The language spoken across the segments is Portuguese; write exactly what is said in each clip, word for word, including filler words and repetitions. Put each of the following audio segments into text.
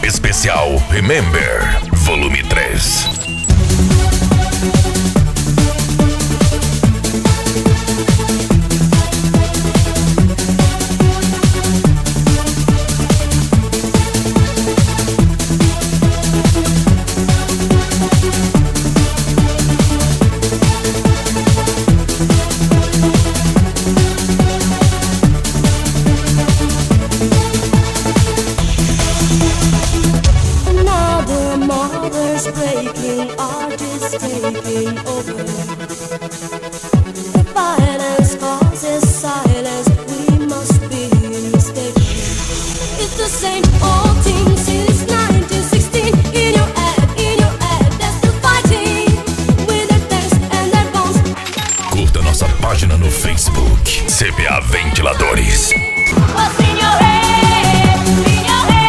Especial Remember, volume três. Breaking, artists taking over. Violence causes silence. We must be mistaken. It's the same old thing since nineteen sixteen. In your head, in your head, they're still fighting with their tanks and their bombs. Curta nossa página no Facebook, C B A Ventiladores. What's in your head? In your head.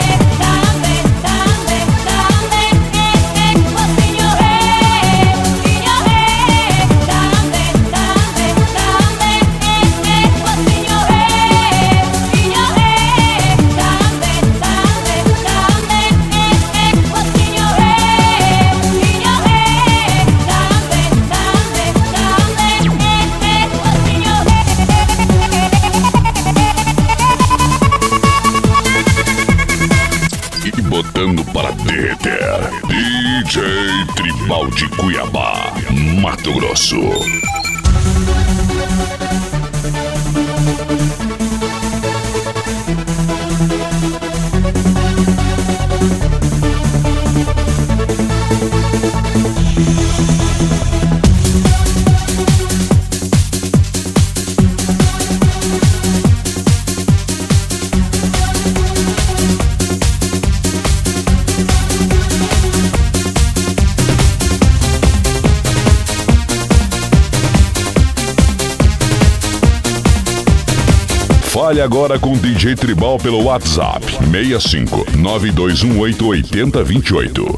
Botando para derreter, D J Tribal de Cuiabá, Mato Grosso. Fale agora com D J Tribal pelo WhatsApp seis cinco nove dois um oito oito zero dois oito.